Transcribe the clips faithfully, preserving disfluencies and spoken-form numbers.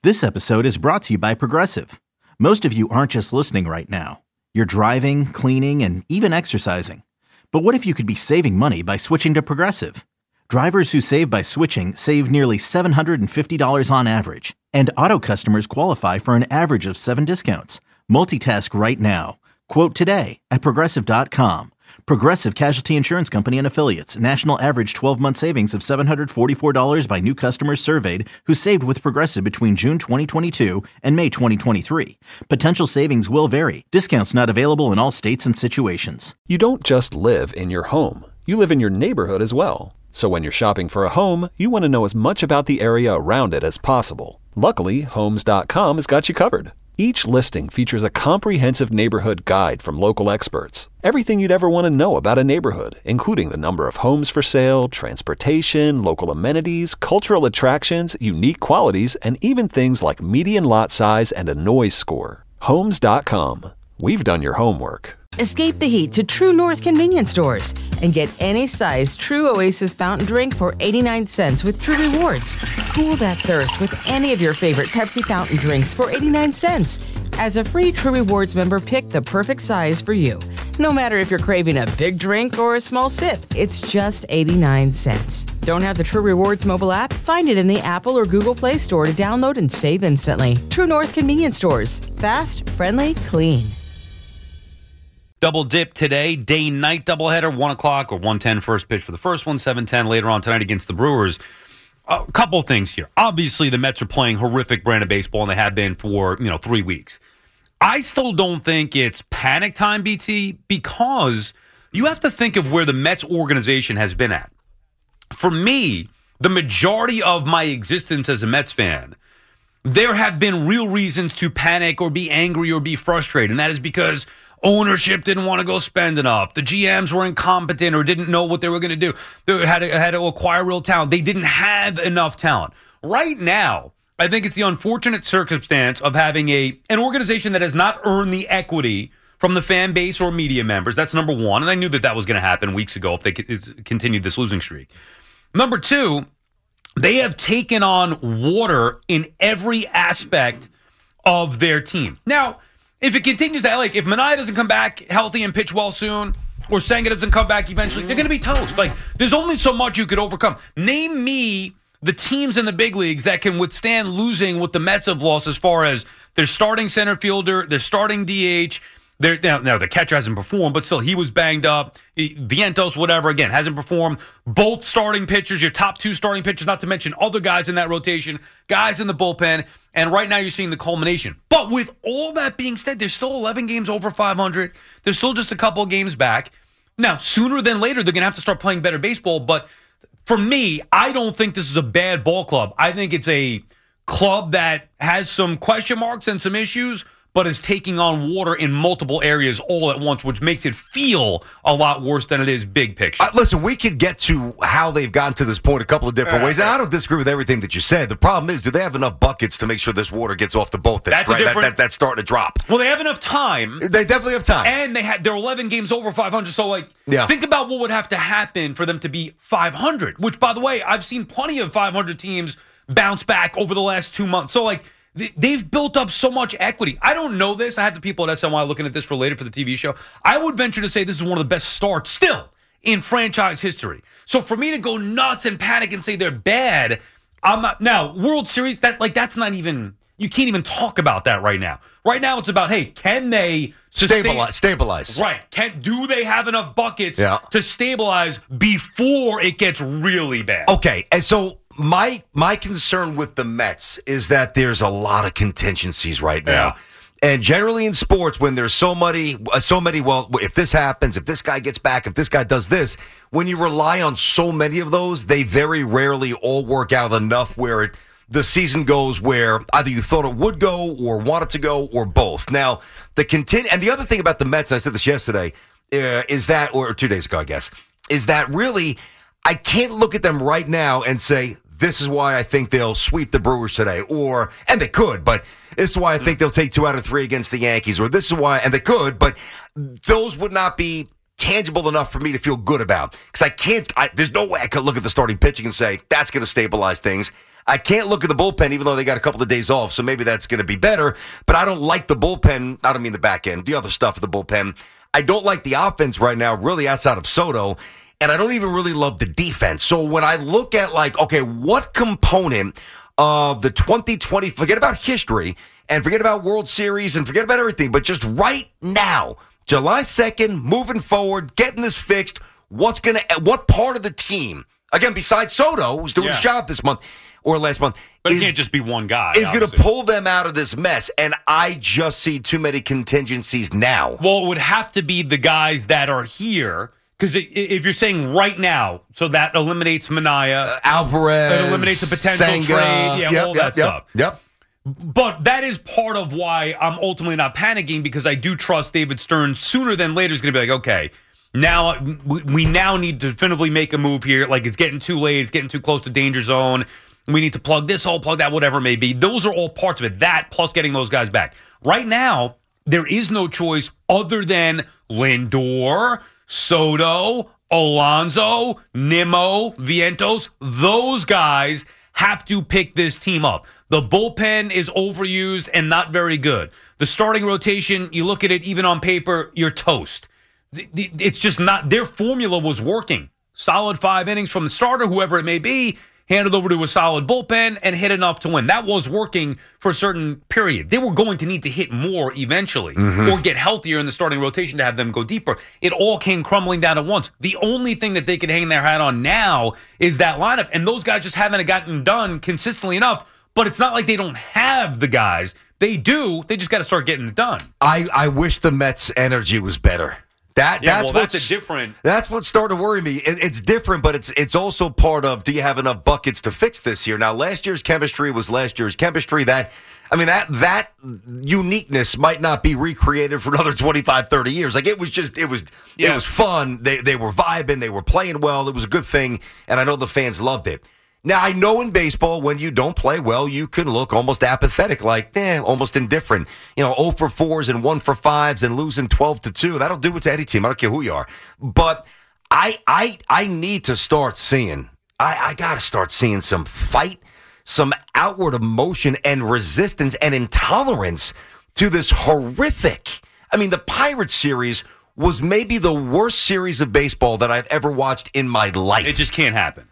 This episode is brought to you by Progressive. Most of you aren't just listening right now. You're driving, cleaning, and even exercising. But what if you could be saving money by switching to Progressive? Drivers who save by switching save nearly seven hundred fifty dollars on average. And auto customers qualify for an average of seven discounts. Multitask right now. Quote today at Progressive dot com. Progressive Casualty Insurance Company and Affiliates. National average twelve-month savings of seven hundred forty-four dollars by new customers surveyed who saved with Progressive between June twenty twenty-two and May twenty twenty-three. Potential savings will vary. Discounts not available in all states and situations. You don't just live in your home. You live in your neighborhood as well. So when you're shopping for a home, you want to know as much about the area around it as possible. Luckily, Homes dot com has got you covered. Each listing features a comprehensive neighborhood guide from local experts. Everything you'd ever want to know about a neighborhood, including the number of homes for sale, transportation, local amenities, cultural attractions, unique qualities, and even things like median lot size and a noise score. Homes dot com. We've done your homework. Escape the heat to True North convenience stores and get any size True Oasis fountain drink for eighty-nine cents with True Rewards. Cool that thirst with any of your favorite Pepsi fountain drinks for eighty-nine cents. As a free True Rewards member, pick the perfect size for you. No matter if you're craving a big drink or a small sip, it's just eighty-nine cents. Don't have the True Rewards mobile app? Find it in the Apple or Google Play Store to download and save instantly. True North convenience stores. Fast, friendly, clean. Double dip today, day-night doubleheader, one o'clock or one ten first pitch for the first one, seven ten later on tonight against the Brewers. A couple of things here. Obviously, the Mets are playing horrific brand of baseball, and they have been for, you know, three weeks. I still don't think it's panic time, B T, because you have to think of where the Mets organization has been at. For me, the majority of my existence as a Mets fan, there have been real reasons to panic or be angry or be frustrated, and that is because ownership didn't want to go spend enough. The G Ms were incompetent or didn't know what they were going to do. They had to, had to acquire real talent. They didn't have enough talent. Right now, I think it's the unfortunate circumstance of having a an organization that has not earned the equity from the fan base or media members. That's number one. And I knew that that was going to happen weeks ago if they continued this losing streak. Number two, they have taken on water in every aspect of their team. Now, if it continues that, like, if Manaea doesn't come back healthy and pitch well soon, or Senga doesn't come back eventually, they're going to be toast. Like, there's only so much you could overcome. Name me the teams in the big leagues that can withstand losing what the Mets have lost as far as their starting center fielder, their starting D H. They're, now, now, the catcher hasn't performed, but still, he was banged up. He, Vientos, whatever, again, hasn't performed. Both starting pitchers, your top two starting pitchers, not to mention other guys in that rotation, guys in the bullpen, and right now you're seeing the culmination. But with all that being said, there's still eleven games over five hundred. There's still just a couple of games back. Now, sooner than later, they're going to have to start playing better baseball, but for me, I don't think this is a bad ball club. I think it's a club that has some question marks and some issues, but is taking on water in multiple areas all at once, which makes it feel a lot worse than it is big picture. Uh, listen, we could get to how they've gotten to this point a couple of different uh, ways. And I don't disagree with everything that you said. The problem is, do they have enough buckets to make sure this water gets off the boat that's, that's, right, different... that, that, that's starting to drop? Well, they have enough time. They definitely have time. And they had they're eleven games over five hundred. So, like, yeah. think about what would have to happen for them to be five hundred, which, by the way, I've seen plenty of five hundred teams bounce back over the last two months. So, like, they've built up so much equity. I don't know this. I had the people at S N Y looking at this for later for the T V show. I would venture to say this is one of the best starts still in franchise history. So for me to go nuts and panic and say they're bad, I'm not. Now, World Series, that like that's not even, you can't even talk about that right now. Right now it's about, hey, can they sustain, stabilize? Stabilize. Right. Can do they have enough buckets yeah. to stabilize before it gets really bad? Okay, and so My my concern with the Mets is that there's a lot of contingencies right now. Yeah. And generally in sports, when there's so many, so many, well, if this happens, if this guy gets back, if this guy does this, when you rely on so many of those, they very rarely all work out enough where it, the season goes where either you thought it would go or wanted to go or both. Now, the contin- and the other thing about the Mets, I said this yesterday, uh, is that, or two days ago, I guess, is that really, I can't look at them right now and say, this is why I think they'll sweep the Brewers today, or, and they could, but this is why I think they'll take two out of three against the Yankees, or this is why, and they could, but those would not be tangible enough for me to feel good about. Because I can't, I, there's no way I could look at the starting pitching and say, that's going to stabilize things. I can't look at the bullpen, even though they got a couple of days off, so maybe that's going to be better. But I don't like the bullpen. I don't mean the back end, the other stuff of the bullpen. I don't like the offense right now, really outside of Soto, and I don't even really love the defense. So when I look at, like, okay, what component of the twenty twenty, forget about history and forget about World Series and forget about everything, but just right now, July second, moving forward, getting this fixed, what's going to, what part of the team, again, besides Soto, who's doing yeah. his job this month or last month, but it is, can't just be one guy. is going to pull them out of this mess. And I just see too many contingencies now. Well, it would have to be the guys that are here. Because if you're saying right now, so that eliminates Minaya, uh, Alvarez, that eliminates a potential Senga, trade, yeah, yep, all yep, that yep, stuff. Yep. But that is part of why I'm ultimately not panicking, because I do trust David Stern sooner than later is going to be like, okay, now we, we now need to definitively make a move here. Like, it's getting too late, it's getting too close to danger zone. We need to plug this hole, plug that, whatever it may be. Those are all parts of it. That plus getting those guys back. Right now, there is no choice other than Lindor, Soto, Alonso, Nimmo, Vientos. Those guys have to pick this team up. The bullpen is overused and not very good. The starting rotation, you look at it even on paper, you're toast. It's just not, their formula was working. Solid five innings from the starter, whoever it may be, handed over to a solid bullpen and hit enough to win. That was working for a certain period. They were going to need to hit more eventually mm-hmm. or get healthier in the starting rotation to have them go deeper. It all came crumbling down at once. The only thing that they could hang their hat on now is that lineup, and those guys just haven't gotten done consistently enough. But it's not like they don't have the guys. They do. They just got to start getting it done. I, I wish the Mets' energy was better. That yeah, that's well, what's that's a different. That's what's starting to worry me. It, it's different, but it's it's also part of, do you have enough buckets to fix this year? Now, last year's chemistry was last year's chemistry. That I mean, that that uniqueness might not be recreated for another twenty-five, thirty years. Like, it was just, it was yeah. it was fun. They they were vibing. They were playing well. It was a good thing, and I know the fans loved it. Now, I know in baseball, when you don't play well, you can look almost apathetic, like, eh, almost indifferent. You know, oh for fours and one for fives and losing twelve to two. That'll do it to any team. I don't care who you are. But I I I need to start seeing, I, I got to start seeing some fight, some outward emotion and resistance and intolerance to this horrific. I mean, the Pirates series was maybe the worst series of baseball that I've ever watched in my life. It just can't happen.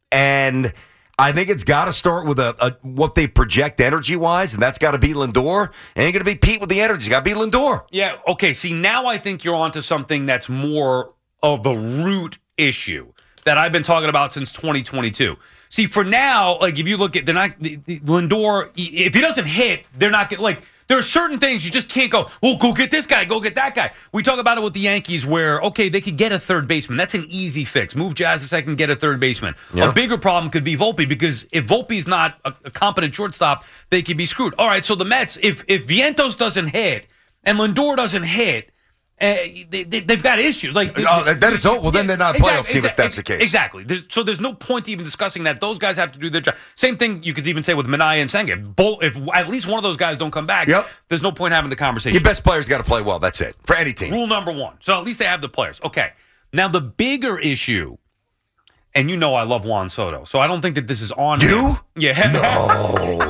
And I think it's got to start with a, a what they project energy-wise, and that's got to be Lindor. It ain't going to be Pete with the energy. It's got to be Lindor. Yeah, okay. See, now I think you're onto something that's more of a root issue that I've been talking about since twenty twenty-two. See, for now, like, if you look at, they're not, Lindor, if he doesn't hit, they're not, like, there are certain things you just can't go, well, go get this guy, go get that guy. We talk about it with the Yankees where, okay, they could get a third baseman. That's an easy fix. Move Jazz a second, get a third baseman. Yeah. A bigger problem could be Volpe, because if Volpe's not a, a competent shortstop, they could be screwed. All right, so the Mets, if if Vientos doesn't hit and Lindor doesn't hit, Uh, they, they, they've got issues. Like, oh, then it's over. Well, then they're not a playoff exactly, team if that's exa- the case. Exactly. There's, so there's no point even discussing that. Those guys have to do their job. Same thing you could even say with Minaya and Senga. If, both, if at least one of those guys don't come back, yep. there's no point having the conversation. Your best players got to play well. That's it. For any team. Rule number one. So at least they have the players. Okay. Now, the bigger issue, and you know I love Juan Soto, so I don't think that this is on You? him. Yeah. No.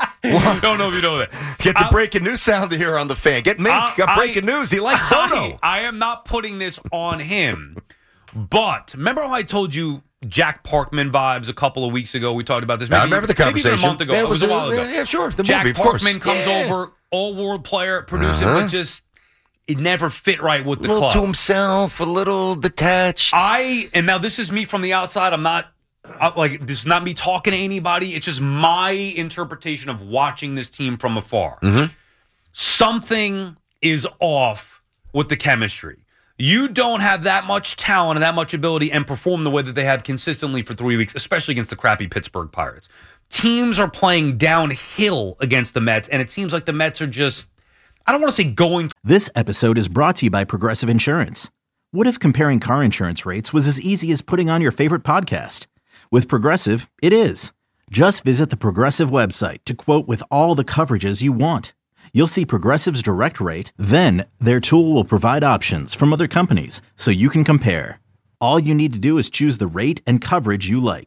I don't know if you know that. Get the I'll, breaking news sound here on the fan. Get Mink. I, Got breaking I, news. He likes Soto. I, I am not putting this on him. But remember how I told you Jack Parkman vibes a couple of weeks ago? We talked about this. Maybe, I remember the conversation. Maybe even a month ago. Yeah, it was, was a while ago. Yeah, sure. The Jack movie, of Parkman course. comes yeah. over, all-world player, producing, uh-huh. but just it never fit right with the a little club. to himself, a little detached. I and now this is me from the outside. I'm not. I, like, this is not me talking to anybody. It's just my interpretation of watching this team from afar. Mm-hmm. Something is off with the chemistry. You don't have that much talent and that much ability and perform the way that they have consistently for three weeks, especially against the crappy Pittsburgh Pirates. Teams are playing downhill against the Mets, and it seems like the Mets are just, I don't want to say going. This episode is brought to you by Progressive Insurance. What if comparing car insurance rates was as easy as putting on your favorite podcast? With Progressive, it is. Just visit the Progressive website to quote with all the coverages you want. You'll see Progressive's direct rate, then their tool will provide options from other companies so you can compare. All you need to do is choose the rate and coverage you like.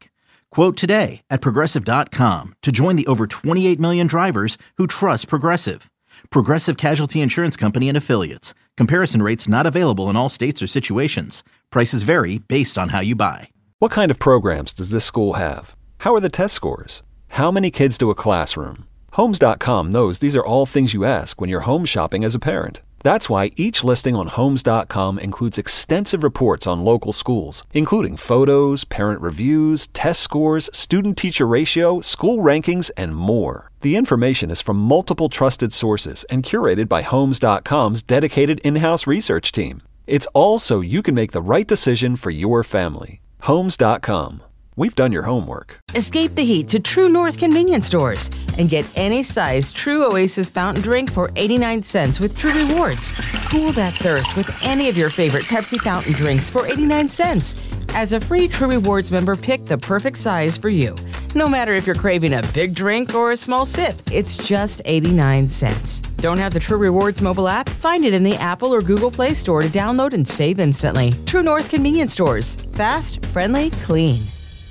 Quote today at Progressive dot com to join the over twenty-eight million drivers who trust Progressive. Progressive Casualty Insurance Company and Affiliates. Comparison rates not available in all states or situations. Prices vary based on how you buy. What kind of programs does this school have? How are the test scores? How many kids do a classroom? Homes dot com knows these are all things you ask when you're home shopping as a parent. That's why each listing on Homes dot com includes extensive reports on local schools, including photos, parent reviews, test scores, student-teacher ratio, school rankings, and more. The information is from multiple trusted sources and curated by Homes dot com's dedicated in-house research team. It's all so you can make the right decision for your family. Homes dot com. We've done your homework. Escape the heat to True North convenience stores and get any size True Oasis fountain drink for eighty-nine cents with True Rewards. Cool that thirst with any of your favorite Pepsi fountain drinks for eighty-nine cents. As a free True Rewards member, pick the perfect size for you. No matter if you're craving a big drink or a small sip, it's just eighty-nine cents. Don't have the True Rewards mobile app? Find it in the Apple or Google Play Store to download and save instantly. True North convenience stores. Fast, friendly, clean.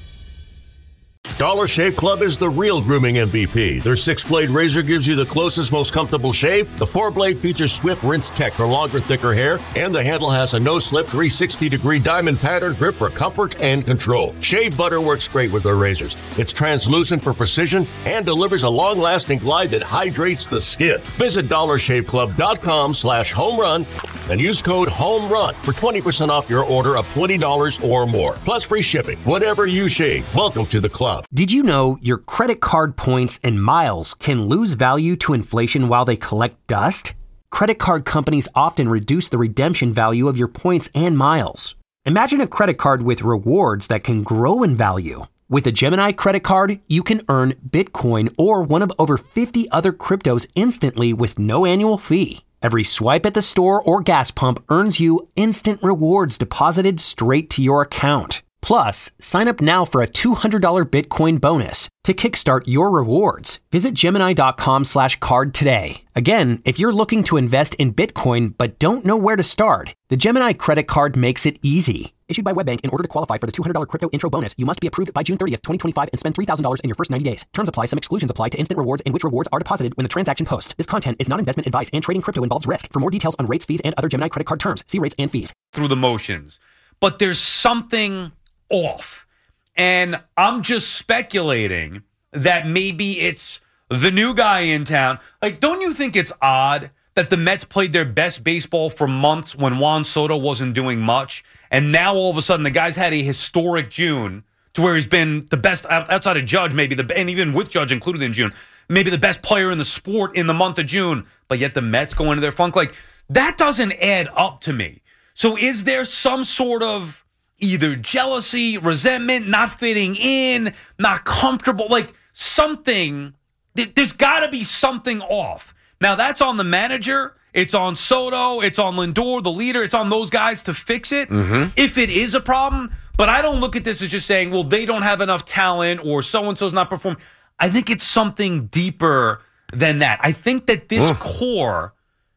Dollar Shave Club is the real grooming M V P. Their six-blade razor gives you the closest, most comfortable shave. The four-blade features swift rinse tech for longer, thicker hair, and the handle has a no-slip three hundred sixty degree diamond pattern grip for comfort and control. Shave butter works great with their razors. It's translucent for precision and delivers a long-lasting glide that hydrates the skin. Visit dollar shave club dot com slash home run and use code HOMERUN for twenty percent off your order of twenty dollars or more, plus free shipping. Whatever you shave, welcome to the club. Did you know your credit card points and miles can lose value to inflation while they collect dust? Credit card companies often reduce the redemption value of your points and miles. Imagine a credit card with rewards that can grow in value. With a Gemini credit card, you can earn Bitcoin or one of over fifty other cryptos instantly with no annual fee. Every swipe at the store or gas pump earns you instant rewards deposited straight to your account. Plus, sign up now for a two hundred dollars Bitcoin bonus to kickstart your rewards. Visit Gemini dot com slash card today. Again, if you're looking to invest in Bitcoin but don't know where to start, the Gemini credit card makes it easy. Issued by WebBank, in order to qualify for the two hundred dollars crypto intro bonus, you must be approved by June thirtieth, twenty twenty-five and spend three thousand dollars in your first ninety days. Terms apply. Some exclusions apply to instant rewards in which rewards are deposited when the transaction posts. This content is not investment advice and trading crypto involves risk. For more details on rates, fees, and other Gemini credit card terms, see rates and fees. Through the motions. But there's something off. And I'm just speculating that maybe it's the new guy in town. Like, don't you think it's odd that the Mets played their best baseball for months when Juan Soto wasn't doing much? And now all of a sudden the guy's had a historic June to where he's been the best outside of Judge, maybe the and even with Judge included in June, maybe the best player in the sport in the month of June. But yet the Mets go into their funk. Like, that doesn't add up to me. So is there some sort of either jealousy, resentment, not fitting in, not comfortable, like something, there's got to be something off. Now, that's on the manager. It's on Soto. It's on Lindor, the leader. It's on those guys to fix it mm-hmm. if it is a problem. But I don't look at this as just saying, well, they don't have enough talent or so-and-so's not performing. I think it's something deeper than that. I think that this Ugh. core,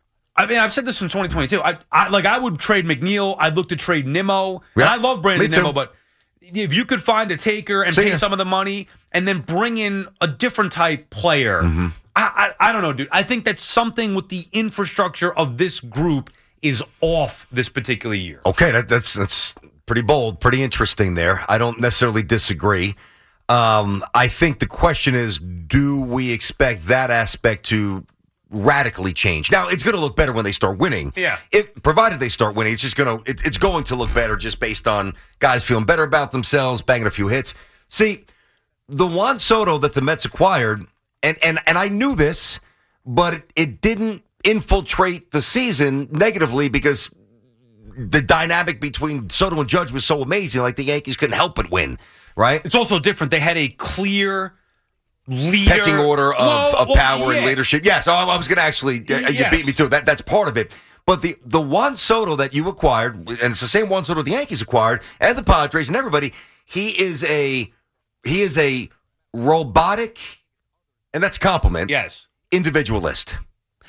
I mean, I've said this in twenty twenty-two. I, I like I would trade McNeil. I'd look to trade Nimmo. Yeah. And I love Brandon Nimmo, but if you could find a taker and See pay ya. some of the money and then bring in a different type player, mm-hmm. I, I I don't know, dude. I think that something with the infrastructure of this group is off this particular year. Okay, that, that's that's pretty bold, pretty interesting there. I don't necessarily disagree. Um, I think the question is, do we expect that aspect to radically change? Now, it's going to look better when they start winning. Yeah. If provided they start winning, it's just going to it, it's going to look better just based on guys feeling better about themselves, banging a few hits. See, the Juan Soto that the Mets acquired, and and and I knew this, but it, it didn't infiltrate the season negatively because the dynamic between Soto and Judge was so amazing. Like, the Yankees couldn't help but win, right? It's also different. They had a clear leader. Pecking order of, well, of well, power yeah. and leadership. Yes, I, I was going to actually, uh, yes. you beat me to it. That, that's part of it. But the, the Juan Soto that you acquired, and it's the same Juan Soto the Yankees acquired, and the Padres and everybody, he is a he is a robotic, and that's a compliment, yes, individualist.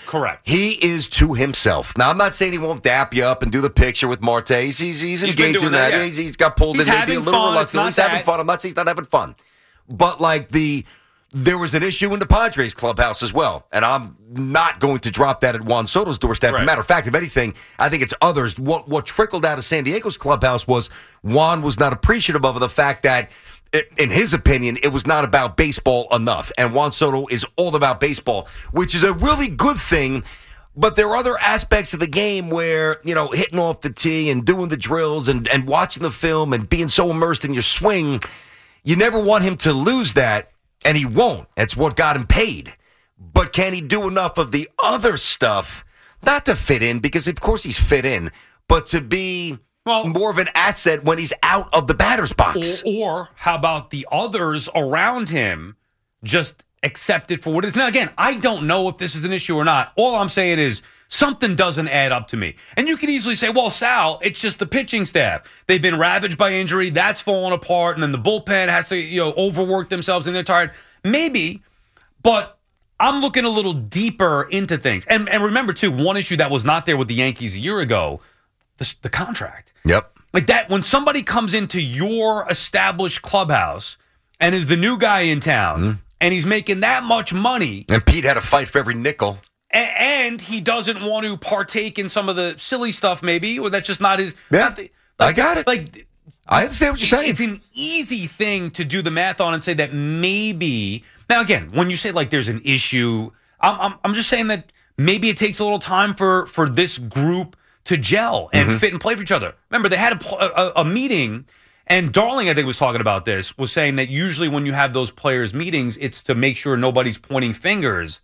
Correct. He is to himself. Now, I'm not saying he won't dap you up and do the picture with Marte. He's, he's, he's engaged in that. that yeah. he's, he's got pulled he's in, maybe a little fun. reluctant. He's that. having fun. I'm not saying he's not having fun. But, like, the there was an issue in the Padres clubhouse as well. And I'm not going to drop that at Juan Soto's doorstep. Right. As a matter of fact, if anything, I think it's others. What, what trickled out of San Diego's clubhouse was Juan was not appreciative of the fact that, in his opinion, it was not about baseball enough. And Juan Soto is all about baseball, which is a really good thing. But there are other aspects of the game where, you know, hitting off the tee and doing the drills and, and watching the film and being so immersed in your swing, you never want him to lose that, and he won't. That's what got him paid. But can he do enough of the other stuff, not to fit in, because of course he's fit in, but to be well, more of an asset when he's out of the batter's box? Or, or how about the others around him just accept it for what it is? Now, again, I don't know if this is an issue or not. All I'm saying is something doesn't add up to me. And you can easily say, well, Sal, it's just the pitching staff. They've been ravaged by injury. That's fallen apart. And then the bullpen has to, you know, overwork themselves and they're tired. Maybe, but I'm looking a little deeper into things. And, and remember, too, one issue that was not there with the Yankees a year ago, the, the contract. Yep. Like that, when somebody comes into your established clubhouse and is the new guy in town, mm-hmm. and he's making that much money. And Pete had to fight for every nickel. And he doesn't want to partake in some of the silly stuff, maybe, or that's just not his. Yeah, not the, like, I got it. Like, I understand what you're saying. It's an easy thing to do the math on and say that maybe. Now, again, when you say like there's an issue, I'm I'm, I'm just saying that maybe it takes a little time for, for this group to gel and mm-hmm. fit and play for each other. Remember, they had a, a, a meeting, and Darling, I think, was talking about this, was saying that usually when you have those players' meetings, it's to make sure nobody's pointing fingers.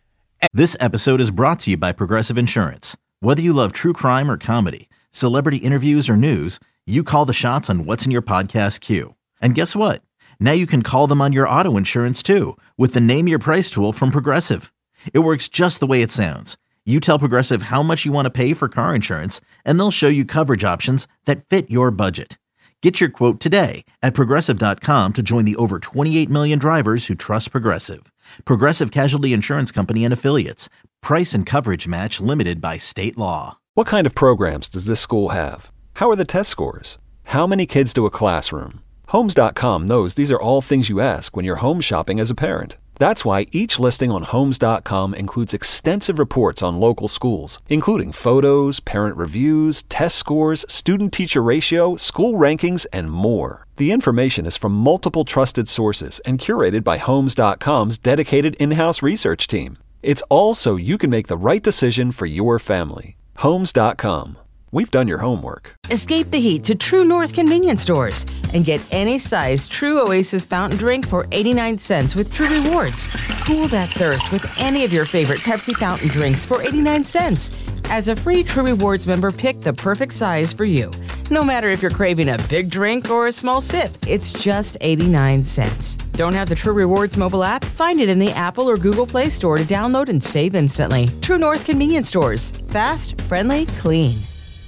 This episode is brought to you by Progressive Insurance. Whether you love true crime or comedy, celebrity interviews or news, you call the shots on what's in your podcast queue. And guess what? Now you can call them on your auto insurance too with the Name Your Price tool from Progressive. It works just the way it sounds. You tell Progressive how much you want to pay for car insurance, and they'll show you coverage options that fit your budget. Get your quote today at Progressive dot com to join the over twenty-eight million drivers who trust Progressive. Progressive Casualty Insurance Company and Affiliates. Price and coverage match limited by state law. What kind of programs does this school have? How are the test scores? How many kids do a classroom? Homes dot com knows these are all things you ask when you're home shopping as a parent. That's why each listing on Homes dot com includes extensive reports on local schools, including photos, parent reviews, test scores, student-teacher ratio, school rankings, and more. The information is from multiple trusted sources and curated by Homes dot com's dedicated in-house research team. It's all so you can make the right decision for your family. Homes dot com. We've done your homework. Escape the heat to True North convenience stores and get any size True Oasis fountain drink for eighty-nine cents with True Rewards. Cool that thirst with any of your favorite Pepsi fountain drinks for eighty-nine cents. As a free True Rewards member, pick the perfect size for you. No matter if you're craving a big drink or a small sip, it's just eighty-nine cents. Don't have the True Rewards mobile app? Find it in the Apple or Google Play Store to download and save instantly. True North convenience stores. Fast, friendly, clean.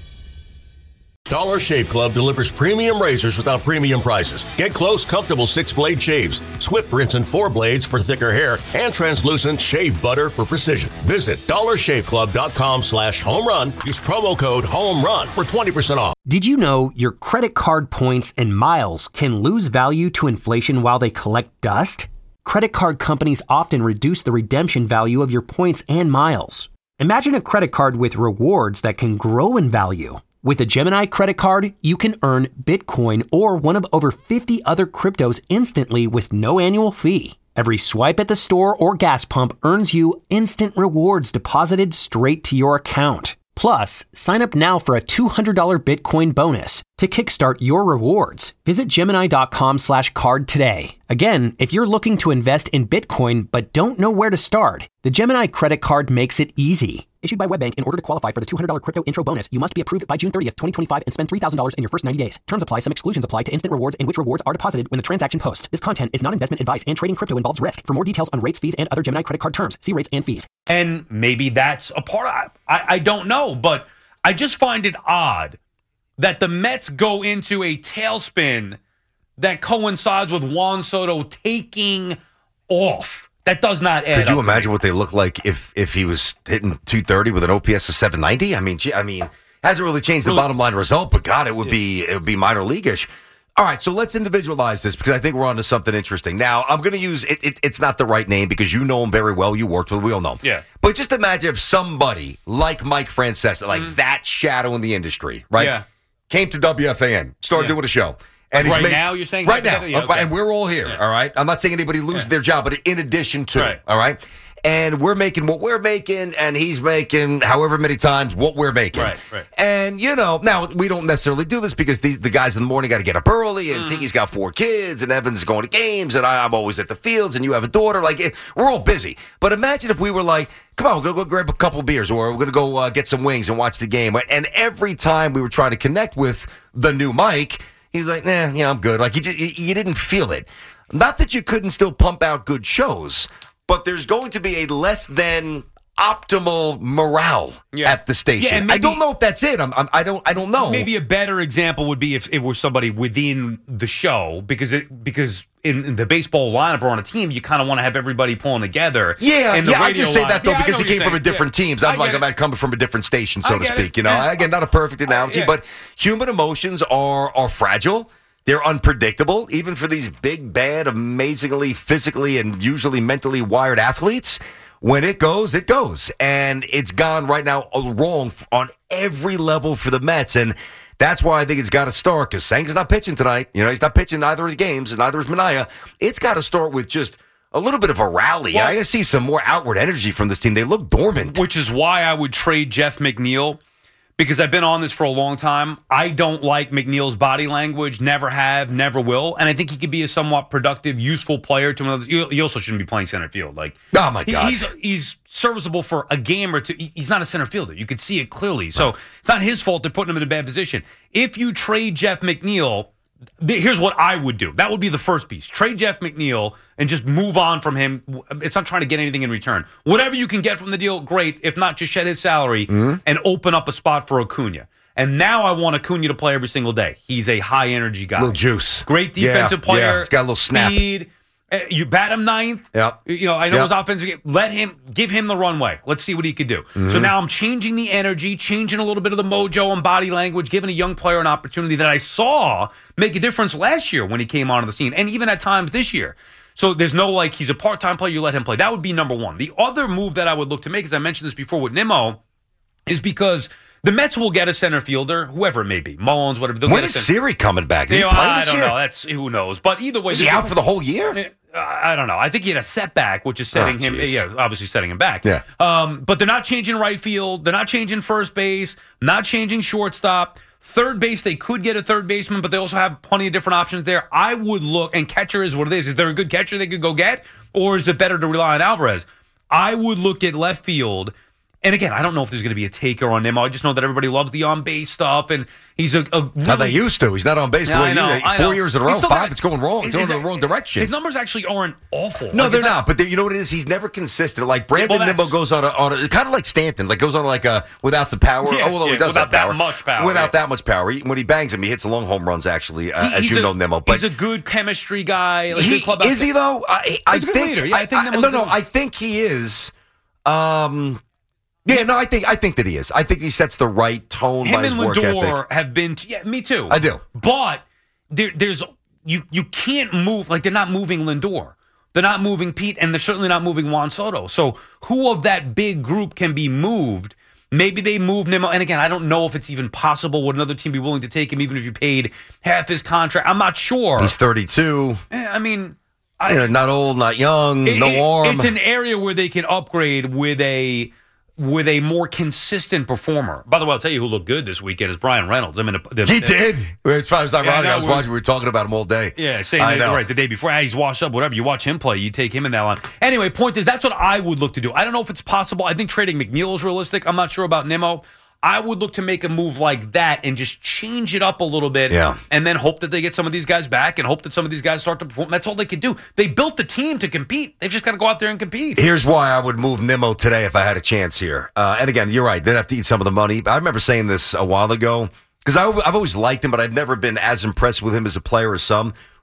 Dollar Shave Club delivers premium razors without premium prices. Get close, comfortable six-blade shaves, swift rinse and four blades for thicker hair, and translucent shave butter for precision. Visit dollar shave club dot com slash home run. Use promo code HOMERUN for twenty percent off. Did you know your credit card points and miles can lose value to inflation while they collect dust? Credit card companies often reduce the redemption value of your points and miles. Imagine a credit card with rewards that can grow in value. With a Gemini credit card, you can earn Bitcoin or one of over fifty other cryptos instantly with no annual fee. Every swipe at the store or gas pump earns you instant rewards deposited straight to your account. Plus, sign up now for a two hundred dollars Bitcoin bonus to kickstart your rewards. Visit Gemini dot com slash card today. Again, if you're looking to invest in Bitcoin but don't know where to start, the Gemini credit card makes it easy. Issued by WebBank, in order to qualify for the two hundred dollars crypto intro bonus, you must be approved by June thirtieth, twenty twenty-five and spend three thousand dollars in your first ninety days. Terms apply. Some exclusions apply to instant rewards in which rewards are deposited when the transaction posts. This content is not investment advice and trading crypto involves risk. For more details on rates, fees, and other Gemini credit card terms, see rates and fees. And maybe that's a part of I, I don't know, but I just find it odd that the Mets go into a tailspin that coincides with Juan Soto taking off. That does not add up. Could you to imagine me. what they look like if if he was hitting two thirty with an O P S of seven ninety? I mean, gee, I mean, hasn't really changed the Really? bottom line result, but God, it would be it would be minor leagueish. All right, so let's individualize this because I think we're on to something interesting. Now, I'm going to use it, it. It's not the right name because you know him very well. You worked with him. We all know him. Yeah. But just imagine if somebody like Mike Francesa, like Mm-hmm. that shadow in the industry, right, Yeah. came to W F A N, started Yeah. doing a show. And he's Right made- now, you're saying? Right now. Yeah, okay. And we're all here, Yeah. all right? I'm not saying anybody loses Yeah. their job, but in addition to, Right. all right? And we're making what we're making, and he's making however many times what we're making. Right, right. And, you know, now we don't necessarily do this because these, the guys in the morning got to get up early, Mm. and Tiki's got four kids, and Evan's going to games, and I, I'm always at the fields, and you have a daughter. Like, it, we're all busy. But imagine if we were like, come on, we're going to go grab a couple beers, or we're going to go uh, get some wings and watch the game. And every time we were trying to connect with the new Mike, he's like, nah, yeah, I'm good. Like, he just, you didn't feel it. Not that you couldn't still pump out good shows, but there's going to be a less than optimal morale Yeah. at the station. Yeah, and I maybe- don't know if that's it. I'm, I'm, I don't. I don't know. Maybe a better example would be if it were somebody within the show, because it because in, in the baseball lineup or on a team, you kind of want to have everybody pulling together. Yeah, in the yeah. I radio just say lineup. that though Yeah, I because know he what came you're from a saying. different Yeah. team. So I'm I like get I'm it. coming from a different station, so I to get speak. it. You know, Yeah. again, not a perfect analogy, Yeah. but human emotions are are fragile. They're unpredictable, even for these big, bad, amazingly physically and usually mentally wired athletes. When it goes, it goes. And it's gone right now wrong on every level for the Mets. And that's why I think it's got to start, because Sang's not pitching tonight. You know, he's not pitching either of the games, and neither is Minaya. It's got to start with just a little bit of a rally. Well, I gotta see some more outward energy from this team. They look dormant. Which is why I would trade Jeff McNeil, because I've been on this for a long time. I don't like McNeil's body language, never have, never will. And I think he could be a somewhat productive, useful player to another. He also shouldn't be playing center field. Like, Oh, my he- God. He's, he's serviceable for a game or two. He- He's not a center fielder. You could see it clearly. So it's not his fault they're putting him in a bad position. If you trade Jeff McNeil, th- here's what I would do. That would be the first piece. Trade Jeff McNeil and just move on from him. It's not trying to get anything in return. Whatever you can get from the deal, great. If not, just shed his salary Mm-hmm. and open up a spot for Acuna. And now I want Acuna to play every single day. He's a high energy guy. Little juice. Great Yeah, defensive player. yeah. He's got a little snap. Speed. Uh, You bat him ninth. Yep. You know, I know Yep. his offensive game. Let him, give him the runway. Let's see what he could do. Mm-hmm. So now I'm changing the energy, changing a little bit of the mojo and body language, giving a young player an opportunity that I saw make a difference last year when he came onto the scene, and even at times this year. So there's no like he's a part-time player, you let him play. That would be number one. The other move that I would look to make, as I mentioned this before with Nimmo, is because the Mets will get a center fielder, whoever it may be, Mullins, whatever. They'll When get is a center- Siri coming back? Is You he know, playing I this don't year? know. That's who knows. But either way, Is he out for the whole year? I don't know. I think he had a setback, which is setting Oh, him. geez. Yeah, obviously setting him back. Yeah. Um, but they're not changing right field. They're not changing first base. Not changing shortstop. Third base, they could get a third baseman, but they also have plenty of different options there. I would look, and catcher is what it is. Is there a good catcher they could go get, or is it better to rely on Alvarez? I would look at left field. And again, I don't know if there's going to be a taker on him. I just know that everybody loves the on-base stuff, and he's a, a really, How they used to. He's not on base the Yeah, way I know, he I Four know. years in a He's row, still five, got- it's going wrong. It's Is- going in is the wrong that- direction. His numbers actually aren't awful. No, Like, they're it's not. But they, you know what it is? He's never consistent. Like Brandon well, Nimmo that's- goes on a, on a kind of like Stanton, like goes on like a without the power. Yeah, oh, although yeah, he does without have that power, much power, Without yeah. that much power, he, when he bangs him, he hits long home runs. Actually, uh, He- as he's you a- know, Nimmo. But he's a good chemistry guy. Like he, good clubhouse is he though? I, I He's a good think. leader. Yeah, I think I, Nimmo's no, no. good. I think he is. Um. Yeah, no, I think I think that he is. I think he sets the right tone Him by his and work Lindor ethic. have been. Yeah, me too. I do. But there, there's you. You can't move like they're not moving Lindor. They're not moving Pete, and they're certainly not moving Juan Soto. So who of that big group can be moved? Maybe they move Nimmo. And again, I don't know if it's even possible. Would another team be willing to take him, even if you paid half his contract? I'm not sure. He's thirty-two. Eh, I mean, I, You know, not old, not young, It- no it- arm. It's an area where they can upgrade with a with a more consistent performer. By the way, I'll tell you who looked good this weekend is Brian Reynolds. I mean, the, He did. As far as ironic, Yeah, I know, I was we're- watching. We were talking about him all day. Yeah, saying I that, know. right the day before. Ah, he's washed up, whatever. You watch him play, you take him in that line. Anyway, point is, that's what I would look to do. I don't know if it's possible. I think trading McNeil is realistic. I'm not sure about Nimmo. I would look to make a move like that and just change it up a little bit, Yeah. and then hope that they get some of these guys back and hope that some of these guys start to perform. That's all they could do. They built the team to compete. They've just got to go out there and compete. Here's why I would move Nimmo today if I had a chance here. Uh, and again, you're right. They'd have to eat some of the money. I remember saying this a while ago because I've always liked him, but I've never been as impressed with him as a player as some.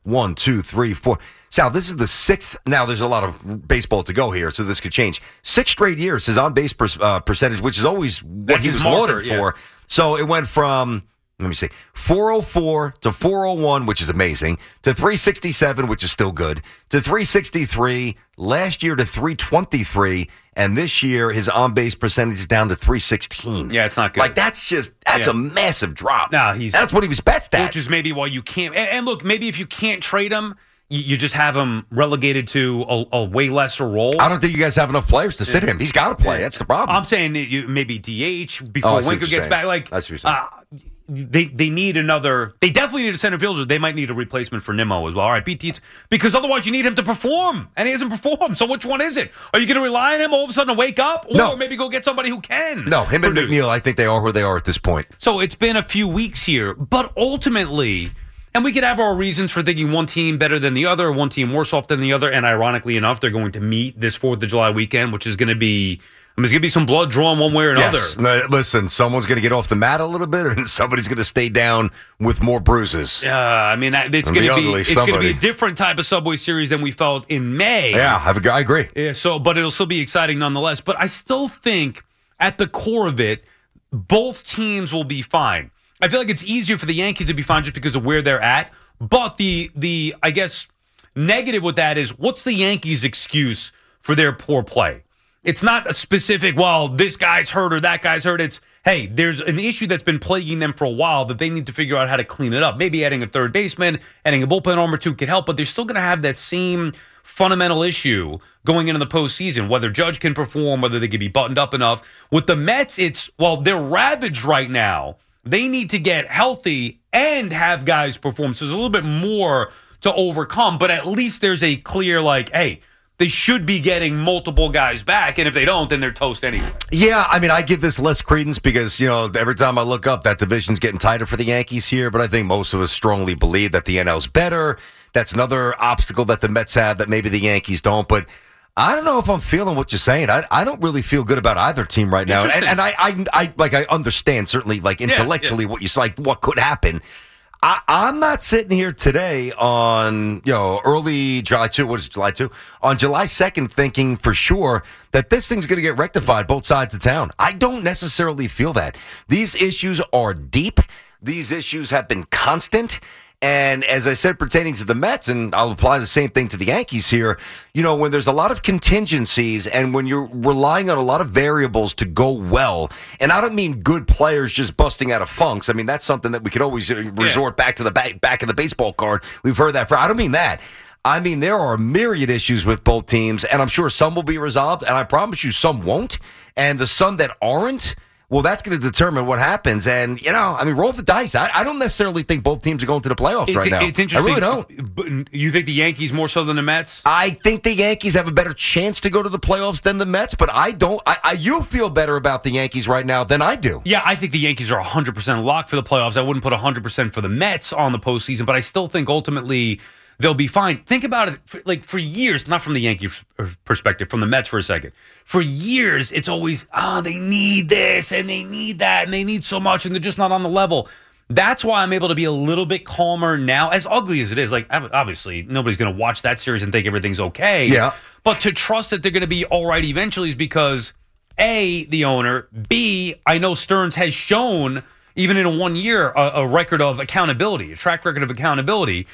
one, two, three, four. Sal, this is the sixth. Now, there's a lot of baseball to go here, so this could change. Six straight years, his on-base per, uh, percentage, which is always what That's he his was marker, loaded yeah. for. So it went from, let me see, four oh four to four oh one, which is amazing, to three sixty-seven, which is still good, to three sixty-three, last year to three twenty-three, and this year his on-base percentage is down to three sixteen. Yeah, it's not good. Like, that's just, that's Yeah. a massive drop. No, he's- That's what he was best at. Which is maybe why you can't. And, and look, maybe if you can't trade him, you, you just have him relegated to a, a way lesser role. I don't think you guys have enough players to sit him. He's got to play. That's the problem. I'm saying that you maybe D H Oh, I before see what Winker you're gets saying. back. Like, That's what you're saying. uh, they they need another. They definitely need a center fielder. They might need a replacement for Nimmo as well. All right, B T, because otherwise you need him to perform, and he hasn't performed. So which one is it? Are you going to rely on him all of a sudden to wake up, or No. maybe go get somebody who can? no, him and produce? McNeil, I think they are who they are at this point. So it's been a few weeks here, but ultimately, and we could have our reasons for thinking one team better than the other, one team worse off than the other, and ironically enough, they're going to meet this fourth of July weekend, which is going to be, I mean, there's going to be some blood drawn one way or another. Yes. No, listen, someone's going to get off the mat a little bit, and somebody's going to stay down with more bruises. Uh, I mean, it's It'll going be to be ugly, it's going to be somebody. a different type of Subway Series than we felt in May. Yeah, I ag- I agree. Yeah, so, but it'll still be exciting nonetheless. But I still think at the core of it, both teams will be fine. I feel like it's easier for the Yankees to be fine just because of where they're at. But the the I guess negative with that is, what's the Yankees' excuse for their poor play? It's not a specific, well, this guy's hurt or that guy's hurt. It's, hey, there's an issue that's been plaguing them for a while that they need to figure out how to clean it up. Maybe adding a third baseman, adding a bullpen arm or two could help, but they're still going to have that same fundamental issue going into the postseason, whether Judge can perform, whether they can be buttoned up enough. With the Mets, it's, well, they're ravaged right now. They need to get healthy and have guys perform. So there's a little bit more to overcome, but at least there's a clear, like, hey, they should be getting multiple guys back, and if they don't, then they're toast anyway. Yeah, I mean, I give this less credence because, you know, every time I look up, that division's getting tighter for the Yankees here, but I think most of us strongly believe that the N L's better. That's another obstacle that the Mets have that maybe the Yankees don't, but I don't know if I'm feeling what you're saying. I I don't really feel good about either team right now. And, and I, I, I, like, I understand certainly, like, intellectually yeah. what you like, what could happen. I, I'm not sitting here today on, you know, early July second, what is it, July second? On July second thinking for sure that this thing's going to get rectified both sides of town. I don't necessarily feel that. These issues are deep. These issues have been constant. And as I said, pertaining to the Mets, and I'll apply the same thing to the Yankees here, you know, when there's a lot of contingencies and when you're relying on a lot of variables to go well, and I don't mean good players just busting out of funks. I mean, that's something that we could always resort yeah. back to the back, back of the baseball card. We've heard that for, I don't mean that. I mean, there are myriad issues with both teams, and I'm sure some will be resolved, and I promise you some won't. And the some that aren't, well, that's going to determine what happens. And, you know, I mean, roll the dice. I, I don't necessarily think both teams are going to the playoffs it's, right now. It's interesting. I really don't. But you think the Yankees more so than the Mets? I think the Yankees have a better chance to go to the playoffs than the Mets, but I don't. I, I you feel better about the Yankees right now than I do. Yeah, I think the Yankees are one hundred percent locked for the playoffs. I wouldn't put one hundred percent for the Mets on the postseason, but I still think ultimately they'll be fine. Think about it, for, like for years, not from the Yankees perspective, from the Mets for a second. For years, it's always, oh, they need this and they need that and they need so much and they're just not on the level. That's why I'm able to be a little bit calmer now, as ugly as it is. Like, obviously, nobody's going to watch that series and think everything's okay. Yeah. But to trust that they're going to be all right eventually is because, A, the owner, B, I know Stearns has shown, even in a one year, a, a record of accountability, a track record of accountability.